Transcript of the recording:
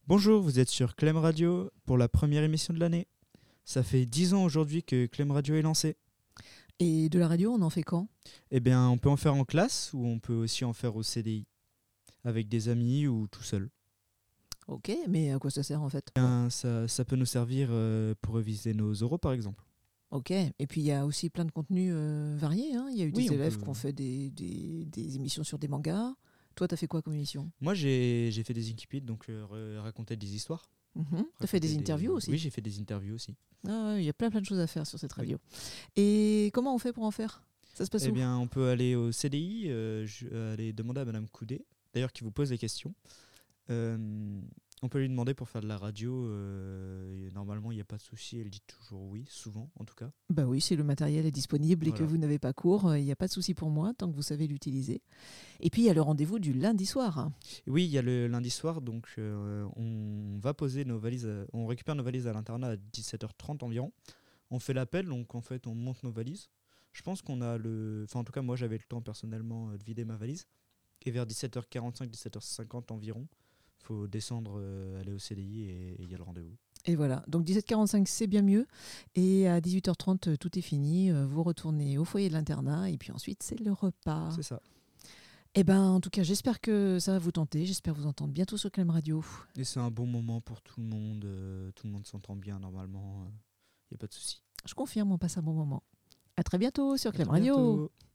Bonjour, vous êtes sur Clem Radio pour la première émission de l'année. Ça fait 10 ans aujourd'hui que Clem Radio est lancé. Et de la radio, on en fait quand? Eh bien, on peut en faire en classe ou on peut aussi en faire au CDI, avec des amis ou tout seul. Ok, mais à quoi ça sert en fait? Ça peut nous servir pour réviser nos oraux par exemple. Ok, et puis il y a aussi plein de contenus variés, hein. Il y a eu Oui, des on élèves peut- qui ont fait des émissions sur des mangas. Toi, t'as fait quoi comme émission? Moi j'ai fait des Inkipids, donc raconter des histoires. T'as fait des Raconter interviews aussi? Oui, j'ai fait des interviews aussi. Ah ouais, il y a plein de choses à faire sur cette Oui. radio. Et comment on fait pour en faire? Ça se passe Eh où? bien, on peut aller au CDI, aller demander à Madame Coudet, d'ailleurs qui vous pose les questions. On peut lui demander pour faire de la radio. Et normalement, il n'y a pas de souci. Elle dit toujours oui, souvent en tout cas. Bah oui, si le matériel est disponible et que Voilà. vous n'avez pas cours, il n'y a pas de souci pour moi tant que vous savez l'utiliser. Et puis il y a le rendez-vous du lundi soir. Et oui, il y a le lundi soir, donc on va poser nos valises. On récupère nos valises à l'internat à 17h30 environ. On fait l'appel, donc en fait, on monte nos valises. Je pense qu'on a le. Enfin, en tout cas, moi, j'avais le temps personnellement de vider ma valise. Et vers 17h45, 17h50 environ, faut descendre, aller au CDI et il y a le rendez-vous. Et voilà, donc 17h45 c'est bien mieux, et à 18h30 tout est fini, vous retournez au foyer de l'internat, et puis ensuite c'est le repas. C'est ça. Et ben en tout cas j'espère que ça va vous tenter, j'espère vous entendre bientôt sur Clem Radio. Et c'est un bon moment pour tout le monde. Tout le monde s'entend bien normalement. Il n'y a pas de souci. Je confirme, on passe un bon moment. À très bientôt sur À Clem très Radio. bientôt.